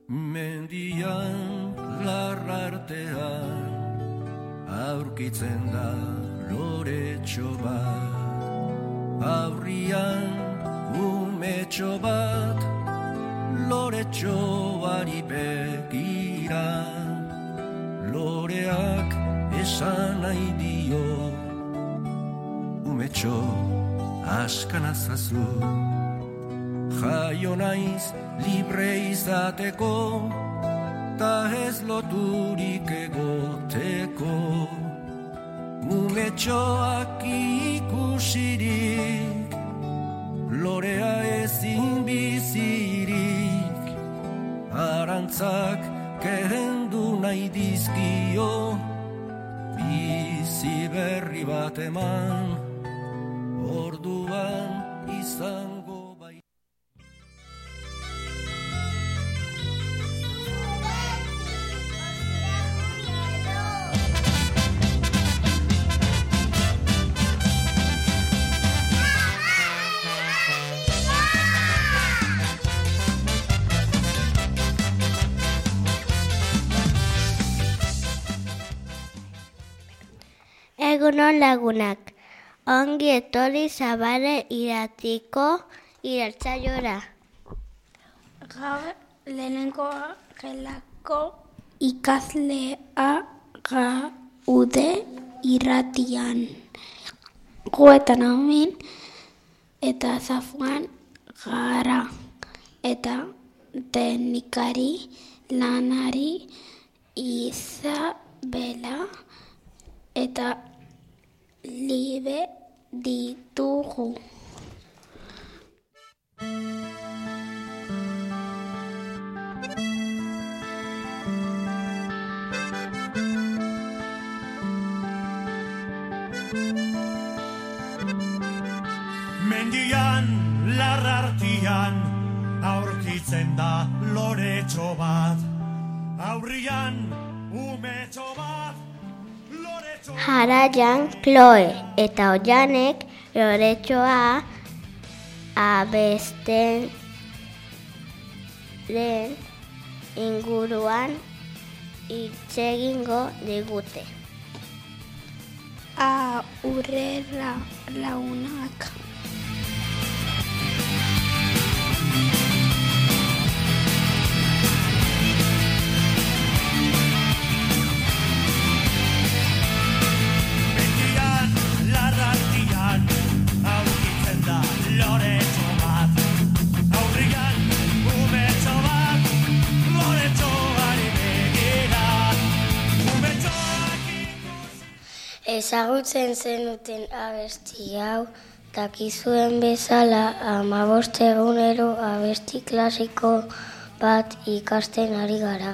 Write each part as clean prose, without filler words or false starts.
Mendian larrartean aurkitzen da loretxo bat, aurrian umetxo bat, loretxoari begira, loreak esan nahi dio, umetxo askanazazu, jaio naiz libre izateko, ta ez loturik egoteko, umetxoak ikusirik, lorea ezin bizirik, arantzak kendu nahi dizkio, bizi berri bat eman, orduan izango bai. Egunon lagunak, ongi etorri Zabale iratiko irratsaiora. Gaur lehenengo gelako ikaslea gaude irratian. Gu eta Naomin eta Zafuan gara eta teknikari lanari Isabela eta Libe ditugu. Mendian larrartian aurkitzen da loretxo bat, aurrian umetxo bat. Jarraian Chloe eta Oianek loretxoa abesteren inguruan hitz egingo digute. Aurrera lagunak. Ezagutzen zenuten abesti hau, dakizuen bezala 15 egunero abesti klasiko bat ikasten ari gara.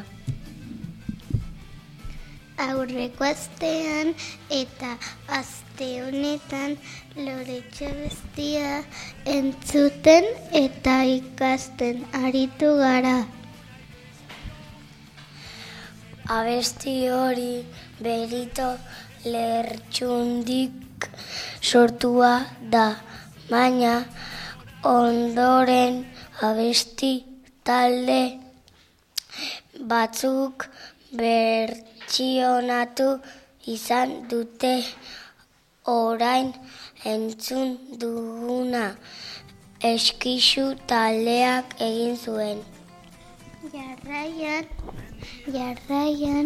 Aurreko astean eta aste honetan loretxo abestia entzuten eta ikasten aritu gara. Abesti hori Berito Lertxundik sortua da, baina ondoren abesti talde batzuk bertsionatu izan dute. Orain entzun duguna Eskixu taldeak egin zuen. Jarraian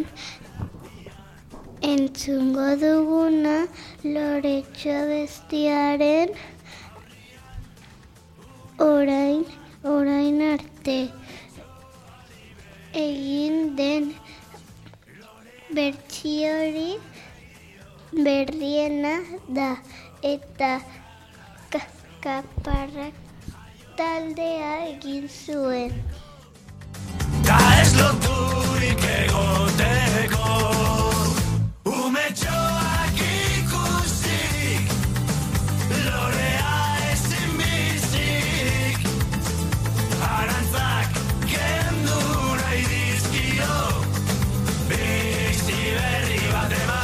entzungo duguna loretxo abestiaren orain arte egin den bertsiorik berriena da eta kaparrak taldea egin zuen. Ta ez loturik egoteko, umetxoak ikusik, lorea ezin bizik, arantzak kendu nahi dizkio, bizi berri bat eman.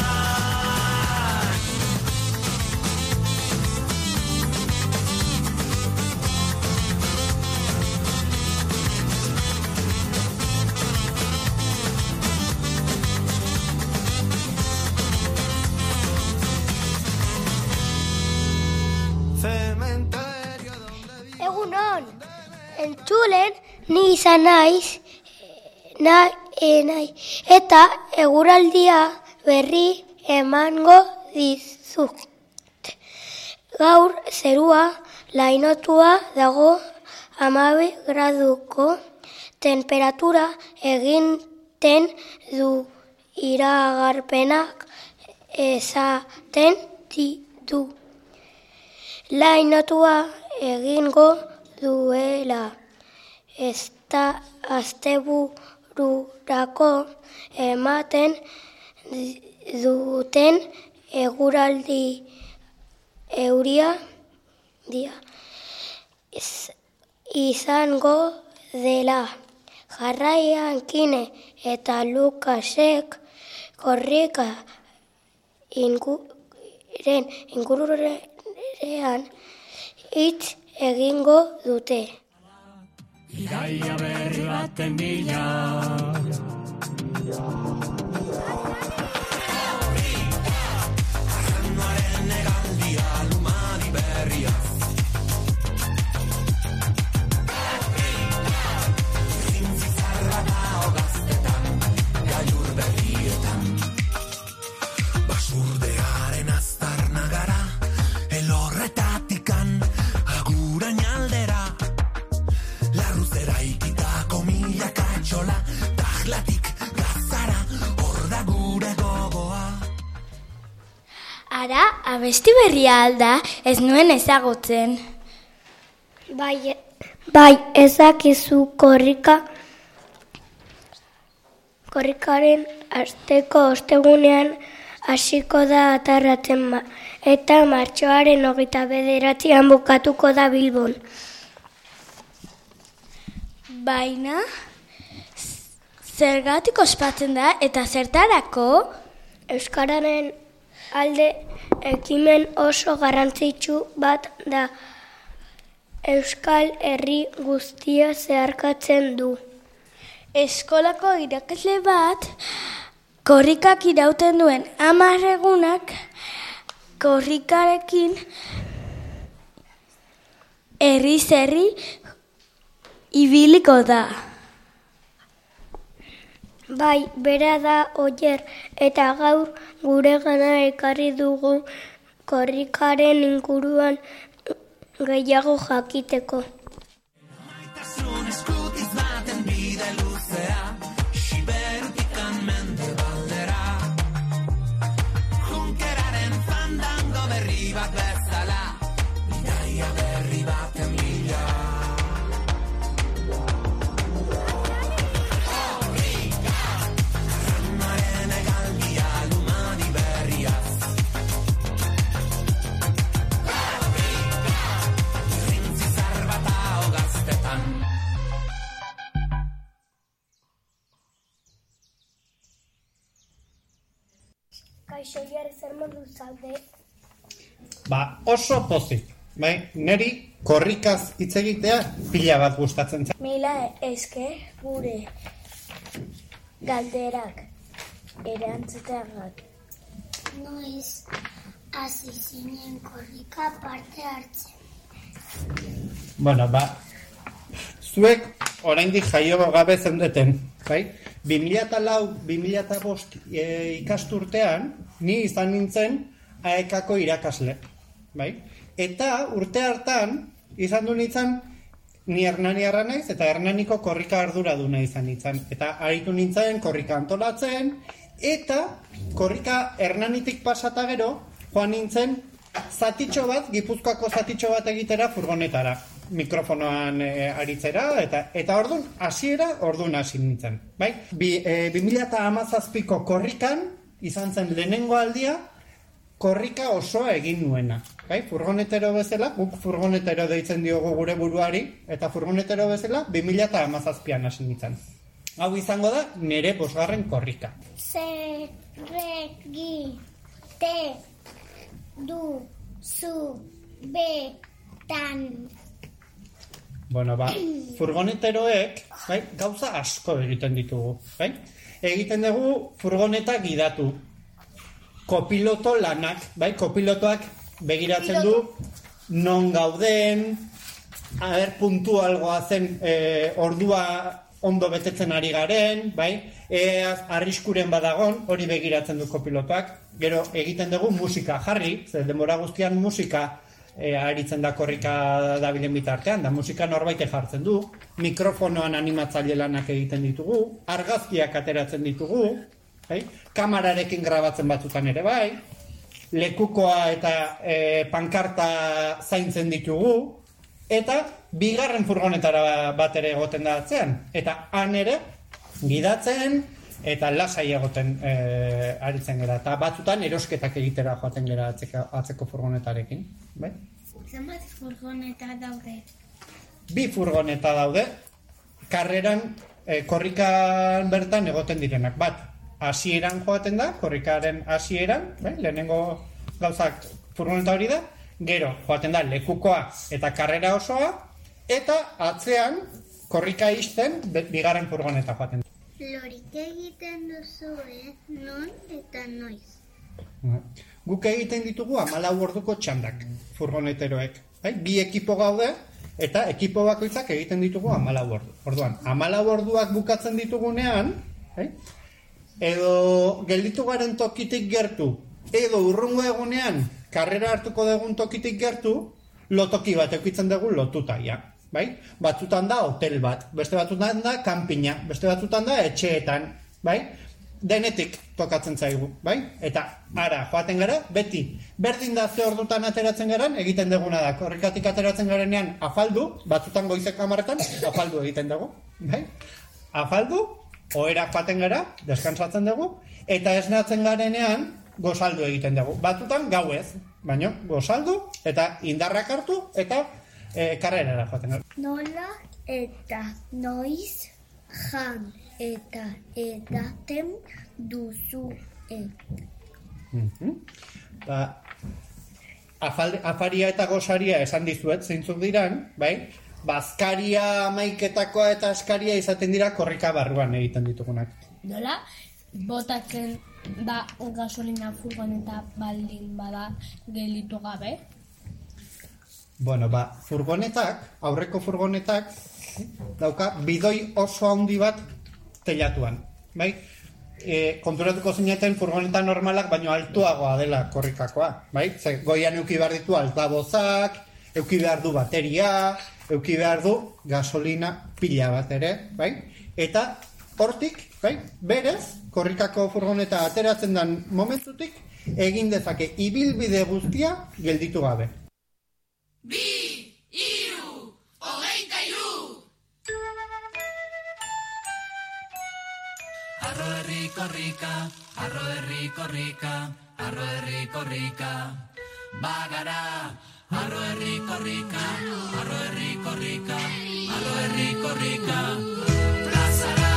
Egunon, entzulen ni izan naiz, eta eguraldia berri emango dizut. Gaur zerua lainotua dago 12 graduko temperatura egiten du iragarpenak esaten ditu. Lainotua egingo duela astebururako ematen duten eguraldi euria izango dela. Jarraian Kine eta Lukasek korrika ingururean hitz egingo dute. Iraia berri baten bila. Arranduaren negaldia lumani berria. Zintzizarra da hogaztetan, gailur berrietan. Basurdearen aztarna gara, elorretatikan, agurain aldera. Larruzera ikitako milaka txola, tajlatik gazara, hor da gure gogoa. Ara, abesti berria alda, ez nuen ezagutzen. Bai, ezakizu korrikaren asteko ostegunean hasiko da atarratzen eta martxoaren 29an bukatuko da Bilbon. Baina, zergatik ospatzen da eta zertarako? Euskararen alde ekimen oso garrantzitsu bat da. Euskal Herri guztia zeharkatzen du. Eskolako irakasle bat, korrikak irauten duen 10 egunak, korrikarekin herriz herri ibiliko da. Bai, bera da Oier, eta gaur guregana ekarri dugu korrikaren inguruan gehiago jakiteko. Maitasun eskutiz baten bide luzea, Siberutikan mendebaldera. Junkeraren fandango berri bat bezala, bidaia berri baten bila. Kaixo, Oier, zer modu zaude? Oso pozik. Neri korrikaz hitz egitea pila bat gustatzen zait. Mila esker gure galderak erantzuteagak. Noiz hasi zinen korrika parte hartzen. Zuek oraindik jaio gabe zeundeten, bai? 2004-2005 ikasturtean ni izan nintzen AEK-ko irakasle, bai? Eta urte hartan izan du nintzen ni Hernaniarra naiz eta Hernaniko korrika arduraduna izan nintzen. Eta aritu nintzen korrika antolatzen eta korrika Hernanitik pasata gero joan nintzen zatitxo bat, Gipuzkoako zatitxo bat egitera furgonetara. Mikrofonoan aritzera, eta orduan hasi nintzen. Bai? 2017ko korrikan izan zen lehenengo aldia korrika osoa egin nuena. Bai? Furgonetero bezala, guk furgonetero deitzen diogu gure buruari, eta furgonetero bezala 2017an hasi nintzen. Hau izango da nire 5. korrika. Zerregite duzu betan. Furgoneteroek gauza asko egiten ditugu. Egiten dugu furgoneta gidatu. Kopiloto lanak, kopilotoak begiratzen du non gauden, puntualgoa zen ordua ondo betetzen ari garen, bai? Arriskuren badagon, hori begiratzen du kopilotoak. Gero egiten dugu musika jarri, ze denbora guztian musika aritzen da korrika dabilen bitartean, da musika norbaite jartzen du, mikrofonoan animatzaile lanak egiten ditugu, argazkiak ateratzen ditugu, bai? Kamerarekin grabatzen batzutan ere bai, lekukoa eta pankarta zaintzen ditugu, eta bigarren furgonetara bat ere egoten da atzean. Eta han ere, gidatzen eta lasai egoten aritzen gera. Eta batzutan erosketak egitera joaten gera atzeko furgonetarekin. Bai? Zenbat furgoneta daude? 2 furgoneta daude, karreran, korrikan bertan egoten direnak. Bat, hasieran joaten da, korrikaren hasieran, bai? Lehenengo gauzak furgoneta hori da, gero joaten da lekukoa eta karrera osoa, eta atzean korrika ixten bigarren furgoneta joaten da. Lorik egiten duzue, non eta noiz? Guk egiten ditugu 14 orduko txandak, furgoneteroek. Bai? 2 ekipo gaude, eta ekipo bakoitzak egiten ditugu 14 ordu. Orduan, 14 orduak bukatzen ditugunean, bai? Edo gelditu garen tokitik gertu, edo urrungo egunean, karrera hartuko dugun tokitik gertu, lotoki bat eukitzen dugu lotutaia. Bai? Batzutan da hotel bat, beste batzutan da kanpina, beste batzutan da etxeetan, bai? Denetik tokatzen zaigu, bai? Eta ara, joaten gara, beti, berdin da ze ordutan ateratzen garan, egiten duguna da, korrikatik ateratzen garenean afaldu, batzutan goizeko 10etan, afaldu egiten dugu, bai? Afaldu, ohera joaten gara, deskansatzen dugu, eta esnatzen garenean, gozaldu egiten dugu. Batzutan gauez, baina gozaldu, eta indarrak hartu, eta karrerara joaten gara. Nola eta noiz jan eta edaten duzue? Afaria eta gozaria esan dizuet, zeintzuk diran, bai? Bazkaria, amaiketakoa eta askaria izaten dira korrika barruan egiten ditugunak. Nola? Botatzen da gasolina furgoneta baldin bada gelditu gabe? Bueno, furgonetak, aurreko furgonetak, dauka bidoi oso handi bat telatuan, bai? Konturatuko zineten furgoneta normalak baino altuagoa dela korrikakoa, bai? Ze goian euki behar ditu altabozak, euki behar du bateria, euki behar du gasolina pila bat ere, bai? Eta hortik, bai? Berez, korrikako furgoneta ateratzen den momentutik, egin dezake ibilbide guztia gelditu gabe. 2, 3, 23. Arro herri korrika, arro herri korrika, arro herri korrika. Bagara, arro herri korrika, arro herri korrika, arro herri korrika. Plazara.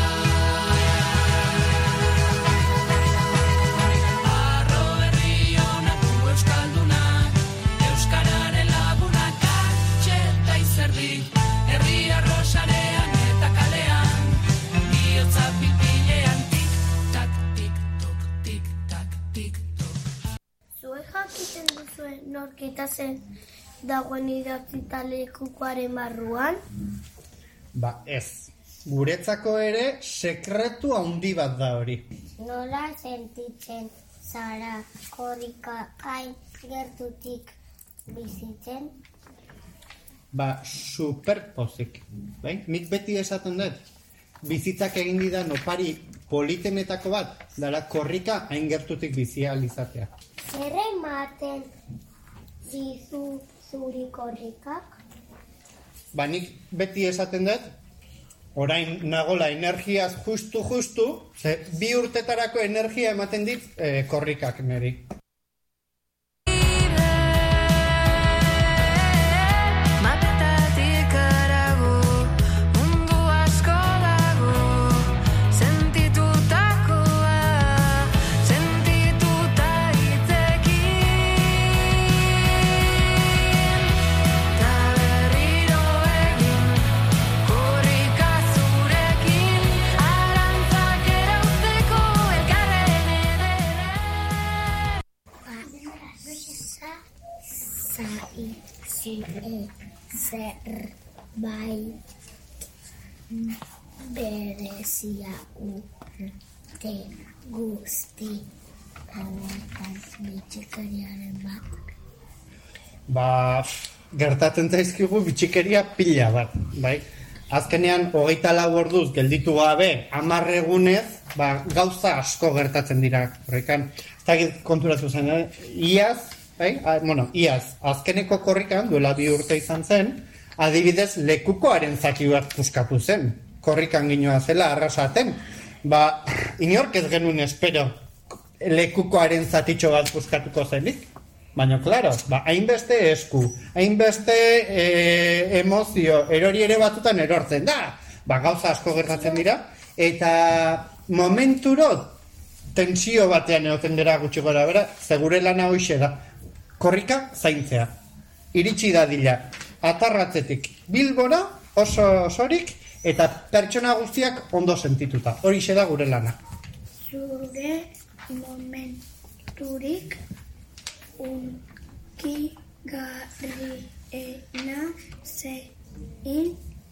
Arro herri honako euskaldunak, euskararen lagunak atxeta izerdi, herri arrosarean eta kalean, bihotza pipilean tik-tak, tik-tok, tik-tak, tik-tok. Zuek jakiten duzue norkita zen dagoen idatzita lekukoaren barruan? Ez. Guretzako ere sekretu handi bat da hori. Nola sentitzen zara korrika hain gertutik bizitzen? Superpozik. Bai? Nik beti esaten dut, bizitzak egin didan opari politenetako bat, dara korrika hain gertutik bizi ahal izatea. Zer ematen dizu zuri korrikak? Nik beti esaten dut, orain nagola energiaz justu, ze 2 urtetarako energia ematen dit korrikak niri. Zer bai berezia urte guzti hauetan bitxikeriaren bat. Gertatzen zaizkigu bitxikeria pila bat, bai? Azkenean, 24 orduz gelditu gabe, 10 egunez, gauza asko gertatzen dira. Horrekan, ez dakit konturatu zen, iaz, bai? Iaz, azkeneko korrikan, duela 2 urte izan zen, adibidez, lekukoaren zaki bat puskatu zen. Korrikan ginoa zela, arrasaten. Inork ez genuen espero lekukoaren zatitxo bat puskatuko zenik. Baina, klaro, hainbeste esku, hainbeste emozio, erori ere batutan erortzen da. Gauza asko gertatzen dira. Eta momenturo tensio batean egoten dira gutxi gora bera, segure lana hoxe da. Korrika zaintzea. Iritsi dadila, atarratzetik Bilbora, oso osorik, eta pertsona guztiak ondo sentituta. Horixe da gure lana. Zure momenturik unkigarriena zein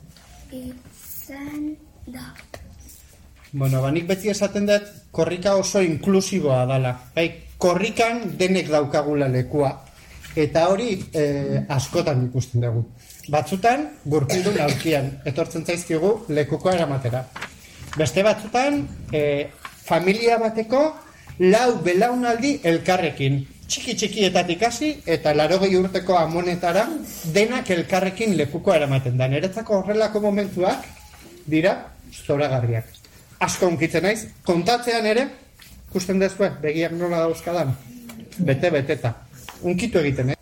izan da. Nik beti esaten dut korrika oso inklusiboa dala. Korrikan denek daukagula lekua. Eta hori askotan ikusten dugu. Batzutan, gurpildun aurkian, etortzen zaizkigu lekukoa eramatera. Beste batzutan, familia bateko 4 belaunaldi elkarrekin. Txiki-txikietatik hasi eta 80 urteko amonetara denak elkarrekin lekukoa eramaten da. Niretzako horrelako momentuak dira zoragarriak. Asko hunkitzen naiz, kontatzean ere, ikusten dezue, begiak nola dauzkadan, bete-beteta. Hunkitu egiten,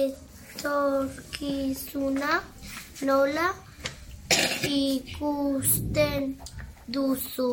Etorkizuna nola ikusten duzu?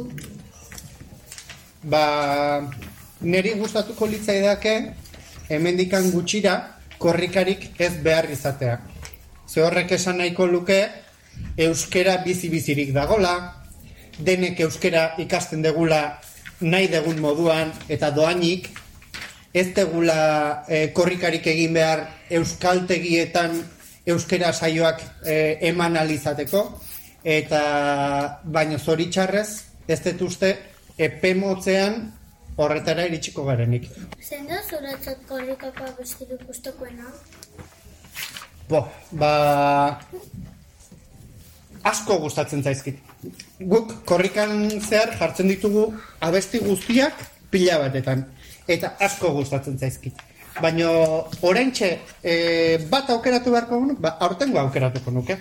Neri gustatuko litzaidake, hemendikan gutxira, korrikarik ez behar izatea. Ze horrek esan nahiko luke, euskera bizi-bizirik dagola, denek euskera ikasten degula nahi degun moduan, eta doainik, ez degula korrikarik egin behar euskaltegietan euskera saioak eman alizateko, eta baino zoritxarrez, ez dut uste, epe motzean horretara iritsiko garenik. Zein da zuretzat korrikako abestirik gustokoena? Asko gustatzen zaizkit. Guk korrikan zehar jartzen ditugu abesti guztiak pila batetan. Eta asko gustatzen zaizkit. Baina oraintxe bat aukeratu beharko nuke, aurtengo aukeratuko nuke.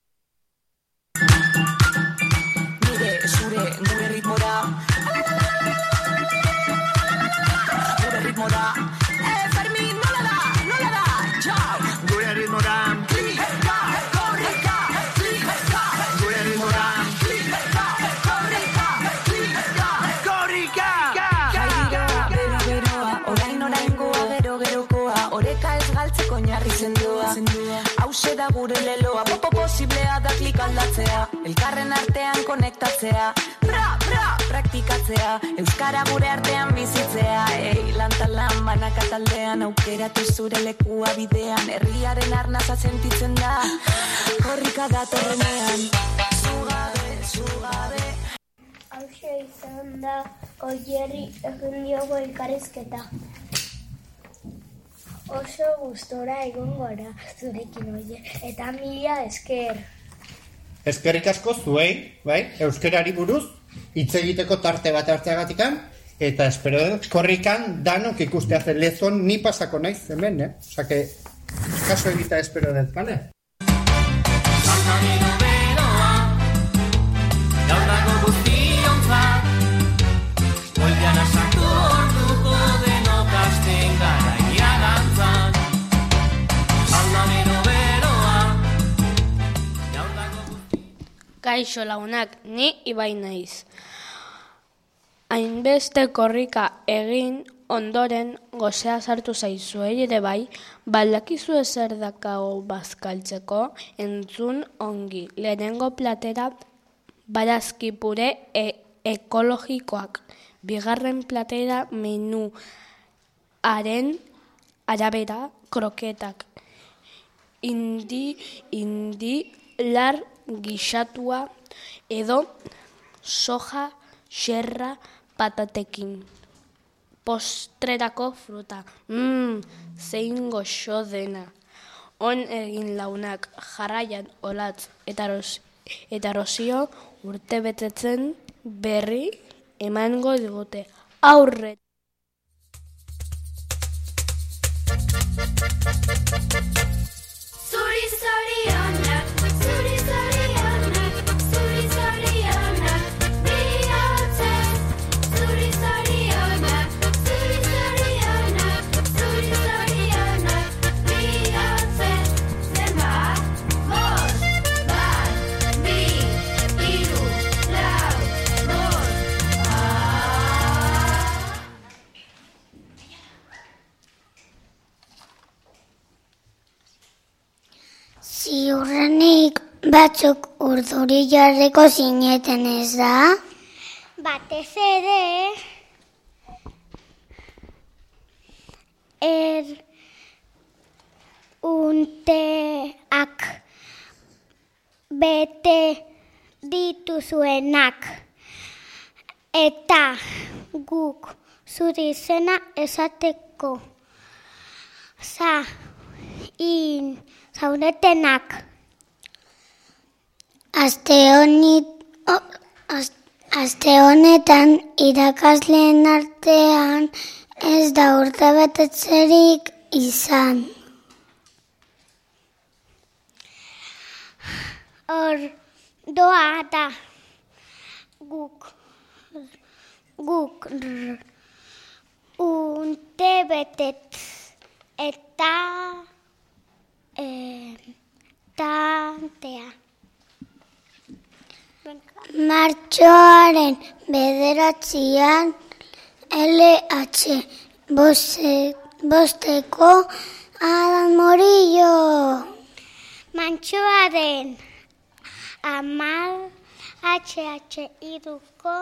Gure ritmora Fermin, nola da, txau. Gure ritmora Klika, korrika, klika. Gure ritmora Klika, korrika. Jaigira, beroa, oraingoa, gerokoa. Oreka ez galtzeko oinarri sendoa. Hauxe da gure leloa, posiblea da klik aldatzea. Elkarren artean konektatzea. Praktikatzea, euskara gure artean bizitzea. Lan banaka taldean, aukeratu zure lekua bidean. Herriaren arnaza sentitzen da, korrika datorrenean. Zugabe. Hauxe izan da, Oierri egin diogo elkarrizketa. Oso gustora egon gara zurekin, Oier, eta mila esker. Eskerrik asko zuei, euskerari buruz, hitz egiteko tarte bat hartzeagatikan, eta espero korrikan danok ikustea zen lezon ni pasako naiz hemen, Osa que, kaso egita espero dut, bale? Zantamino beroa, gaur dago guztionzat, moldean asartu orduko denok asten gara iagantzan. Zantamino beroa, gaur dago guztionzat. Kaixo lagunak, ni Ibai naiz. Hainbeste korrika egin ondoren gozea sartu zaizuei ere bai, badakizu zer dakago bazkaltzeko, entzun ongi. Lehenengo platera barazki pure ekologikoak. Bigarren platera menuaren arabera kroketak. Indi lar gixatua edo soja, xerra, patatekin. Postrerako fruta. Zein goxo dena. On egin launak jarraian olatz eta Rosio urte betetzen berri emango digute. Aurre! Zuri zorionak, zuri zorionak, zuri zorionak, bihotzez. Zuri zorionak, zuri zorionak, zuri zorionak, bihotzez. Zenbat? Bost, bat, bi, hiru, lau, bost. Ziurrenik batzuk urduri jarriko zineten, ez da? Batez ere, unteak bete dituzuenak eta guk zuri izena esateko zaudetenak. Aste honetan irakasleen artean ez da urtebetetzerik izan. Ordoa da guk urtebetetz eta tantea. Martxoaren 9 LH bosteko Adan Morillo. Martxoaren 10 HH iruko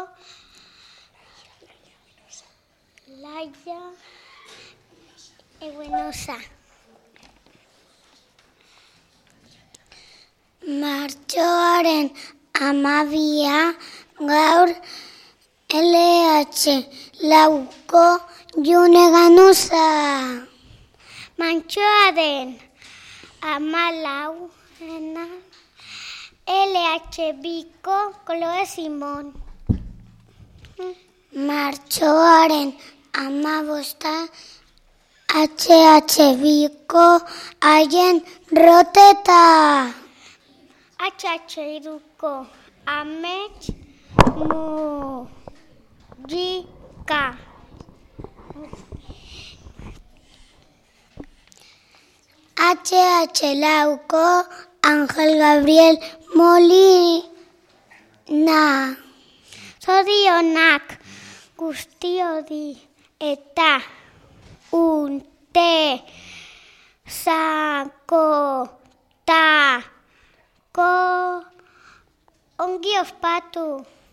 Laia Eguenosa. Martxoaren 12 gaur LH lauko June Ganuza. Martxoaren 14 LH biko Chloe Simon. Martxoaren 15 HH biko Haien Roteta. HH iruko Amets Mujika. HH lauko Angel Gabriel Molina. Zorionak guztiodi eta unte zakotako ongi ospatu.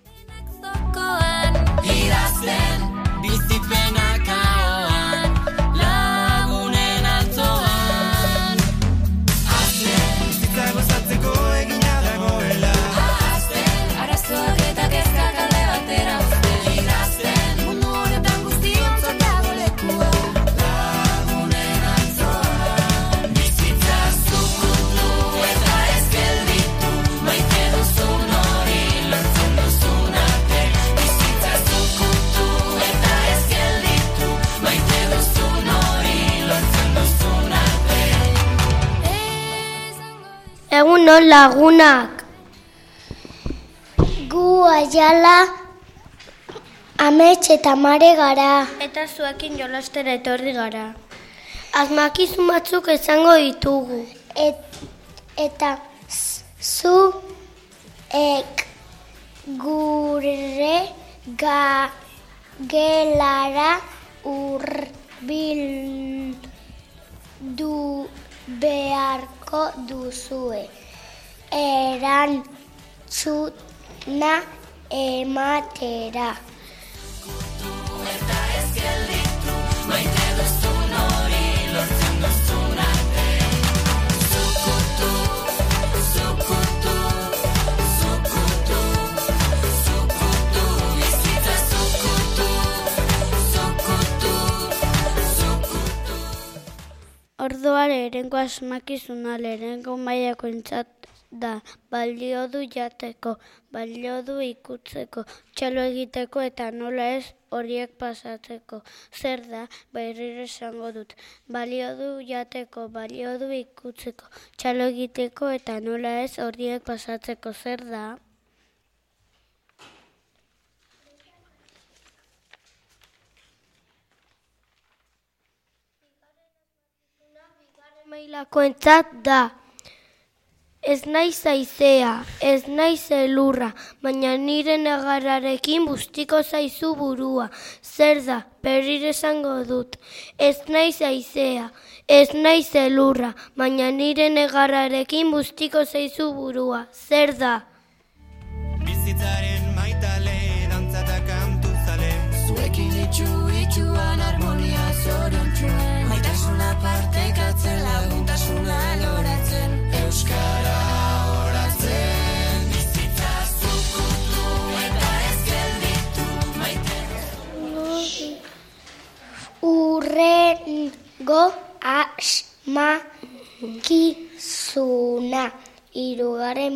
Idazten bizipenak ahoan, lagunen altzoan. Bizitza gozatzeko egina dagoela. Arazoak eta kezkak alde batera uzten. Idazten mundu honetan guztiontzat dago lekua. Lagunen altzoan. Bizitza zukutu eta ez gelditu. Maite duzun hori lortzen duzun arte. Bizitza zukutu eta ez gelditu. Maite duzun hori lortzen duzun arte. Egunon lagunak. Gu Aiala, Amets eta Mare gara. Eta zuekin jolastera etorri gara. Asmakizun batzuk izango ditugu. Eta zuek gure gelara hurbildu beharko duzue. Erantzuna ematera. Eta ez gelditu, maite duzun hori lortzen duzun arte. Zukutu, zukutu. lehenengo asmakizuna, lehenengo mailakoentzat da. Balio du jateko, balio du ikutzeko, txalo egiteko eta nola ez horiek pasatzeko. Zer da, berriro esango dut. Balio du jateko, balio du ikutzeko, txalo egiteko eta nola ez horiek pasatzeko. Zer da? Mailakoentzat da. Ez naiz haizea, ez naiz elurra, baina nire negararekin bustiko zaizu burua. Zer da, berriro esango dut. Ez naiz haizea, ez naiz elurra, baina nire negararekin bustiko zaizu burua. Zer da? Bizitzaren maitale, dantza eta kantu zale. Zuekin itxuan harmonia zorontzuen, maitasuna partekatzen, laguntasuna loratzen, euskara oratzen. Bizitza zukutu eta ez gelditu maite. Urrengo asmakizuna. Hirugarren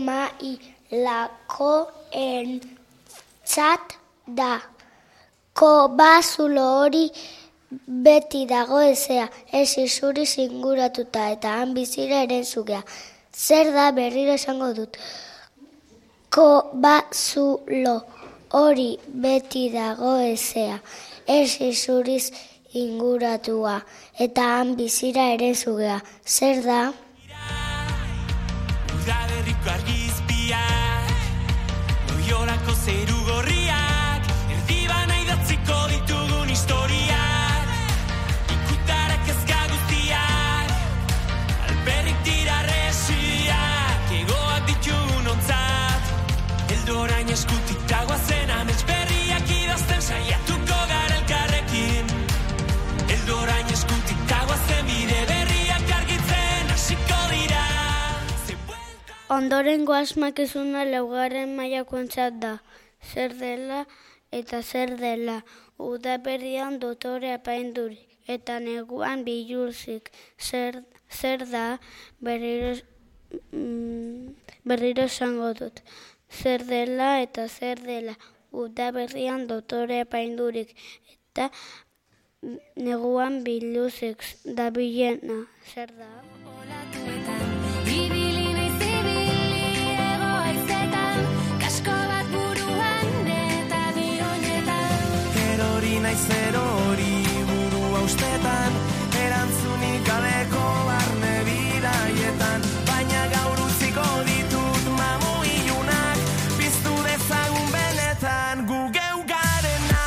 mailakoentzat da. Kobazulo hori beti dago ezea, ez izuriz inguratuta eta han bizira eren zugea. Zer da, berriro esango dut. Kobazulo hori beti dago ezea, ez izuriz inguratua eta han bizira eren zugea. Zer da? Udaberriko argizpiak, Loiolako zeru gorriak, erdibana idatziko ditugun historiak, ikutarak ezka guztiak, alperrik dira resiak, egoak ditugun ontzat, eldorain eskutik dagoazen amets berriak idazten saiatuko gara elkarrekin, eldorain eskutik dagoazen bide berriak argitzen hasiko dira. Ondorengo asmakizuna laugarren mailakoentzat da. Zer dela eta zer dela. Udaberrian dotore apaindurik eta neguan biluzik. Zer da, berriro esango dut. Zer dela eta zer dela. Udaberrian dotore apaindurik eta neguan biluzik dabilena. Zer da? Naiz erori burua ustetan, erantzunik gabeko barne bidaietan, baina gaur utziko ditut mamu ilunak, piztu dezagun benetan gu geu garena.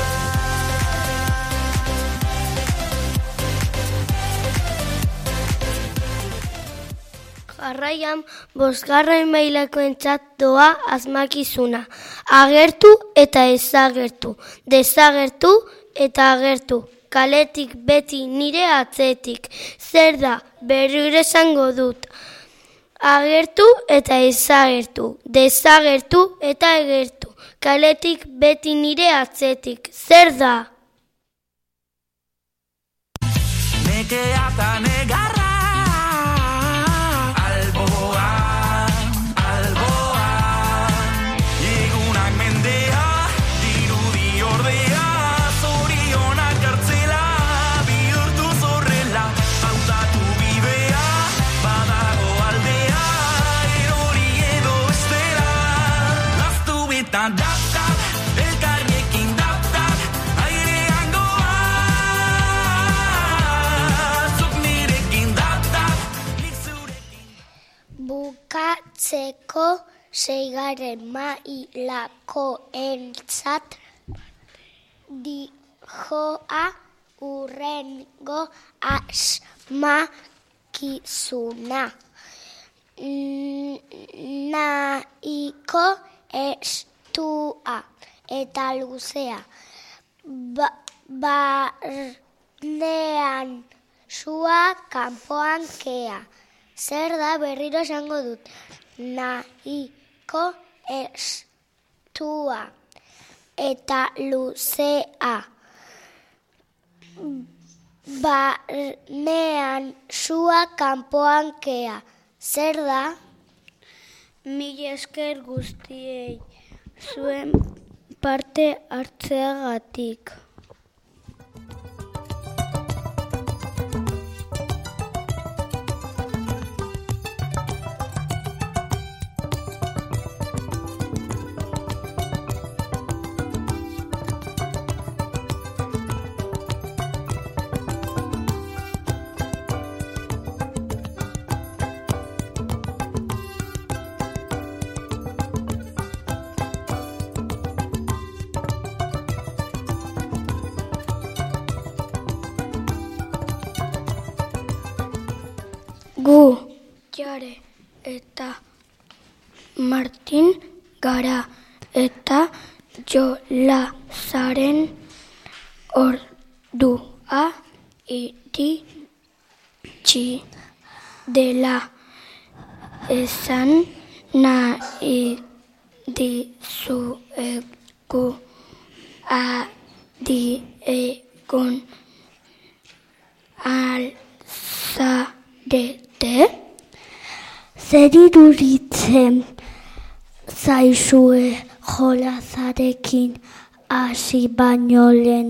Jarraian, bosgarren mailakoentzat doa asmakizuna. Agertu eta ezagertu, desagertu eta agertu. Kaletik beti nire atzetik. Zer da, berriro esango dut. Agertu eta ezagertu, desagertu eta agertu. Kaletik beti nire atzetik. Zer da? Nekea eta negarra. Bukatzeko seigarren mailakoentzat dijoa urrengo asmakizuna. Nahiko estua eta luzea. Barnean sua, kanpoan kea. Zer da, berriro esango dut. Nahiko estua eta luzea. Barnean sua kanpoan kea. Zer da? Mila esker guztiei zuen parte hartzeagatik. Gu, Jare eta Martin gara eta Jolasaren ordua iritsi dela esan nahi dizuegu adiegon alzarete. Zer iduritzen zaizue jolasarekin hasi baino lehen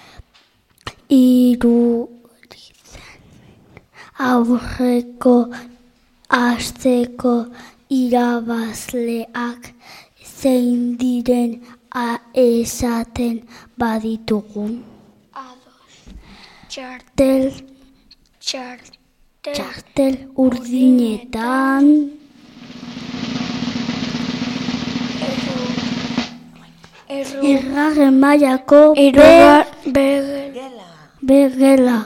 iduritzen aurreko asteko irabazleak zein diren esaten baditugu. Txartel urdinetan Erraren mailako begela.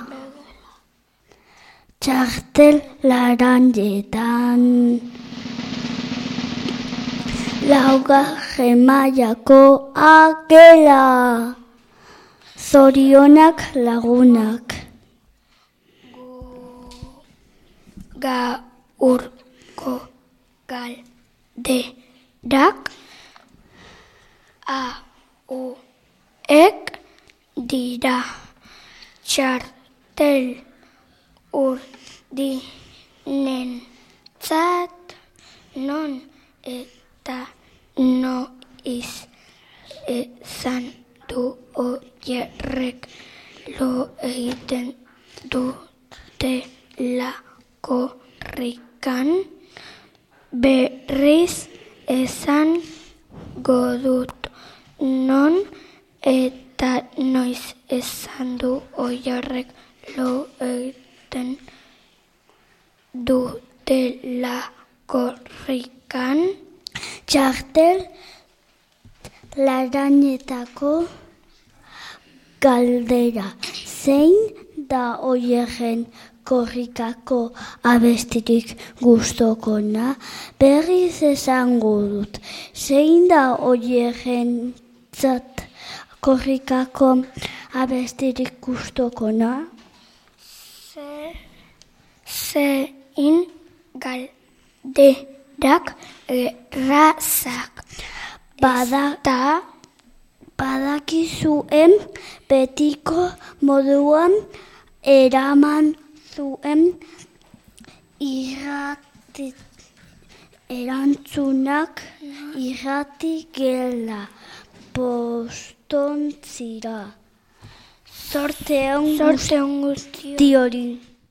Txartel laranjetan. Laugarren mailako agela. Zorionak lagunak. Gaurko galderak hauek dira. Txartel urdinentzat non eta noiz esan du oierrek lo egiten dutela korrikan. Berriz esan godut non eta noiz esan du oierrek lo egiten dutela korrikan. Txartel laranetako galdera. Zein da oierren korrikako abestirik gustokona? Berriz esango dut. Zein da oierrentzat korrikako abestirik gustokona? Zein galderak errazak. Badakizuen betiko moduan eraman zuen erantzunak irrati gela postontzira. Zorte on guztiori.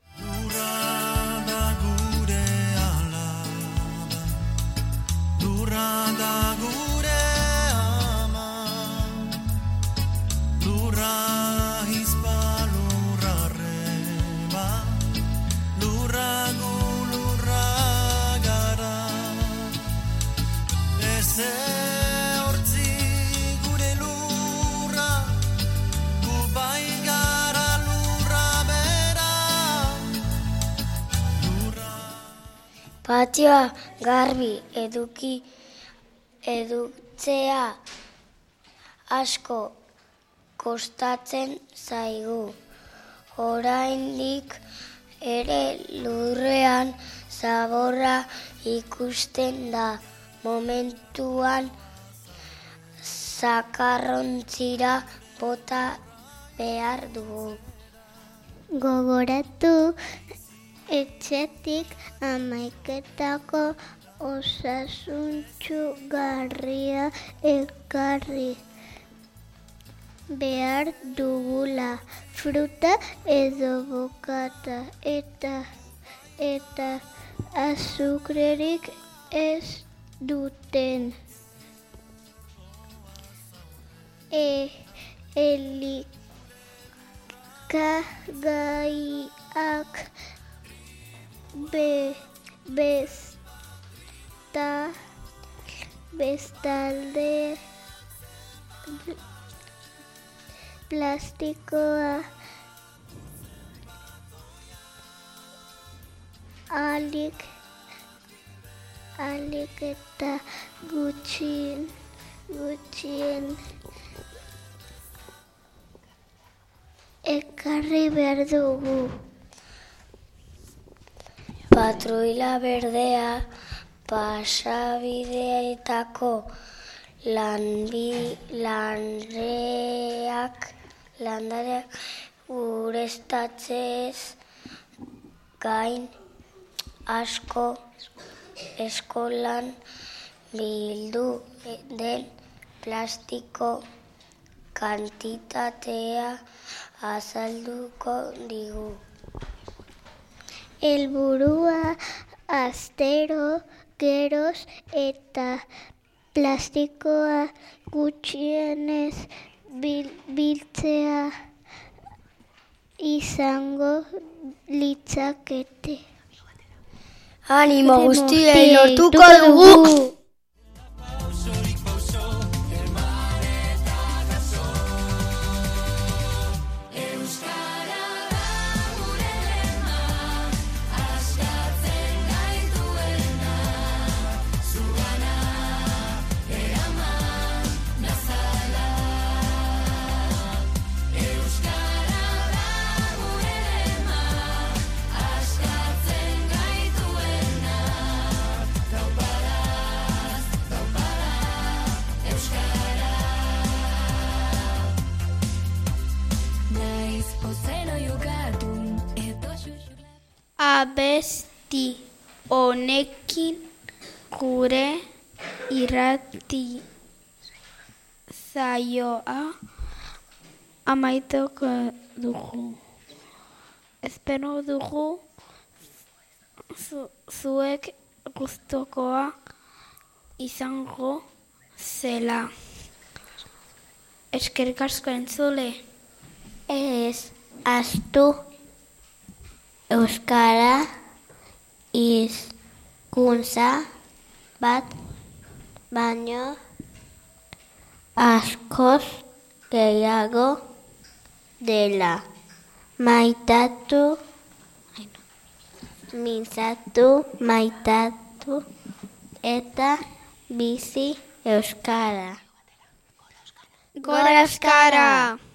Patioa garbi edutzea asko kostatzen zaigu. Oraindik ere lurrean zaborra ikusten da. Momentuan zakarrontzira bota behar dugu. Gogoratu etxetik 11 osasuntxu garria ekarri behar dugula, fruta edo bokata eta azukrerik ez duten. Elikagaiak bestalde plastikoa alik eta gutxien ekarri behar dugu. Patruila berdea pasabideetako landareak ureztatzeez gain asko eskolan bildu den plastiko kantitatea azalduko digu. Helburua astero geroz eta plastikoa gutxienez biltzea izango litzakete. Animo guztiei lortuko dugu! Abesti honekin gure irrati saioa amaituko dugu. Espero dugu zuek gustukoa izango zela. Eskerrik asko entzule. Ez astu euskara hizkuntza bat baino askoz gehiago dela. Maitatu, maitatu eta bizi euskara. Gora euskara!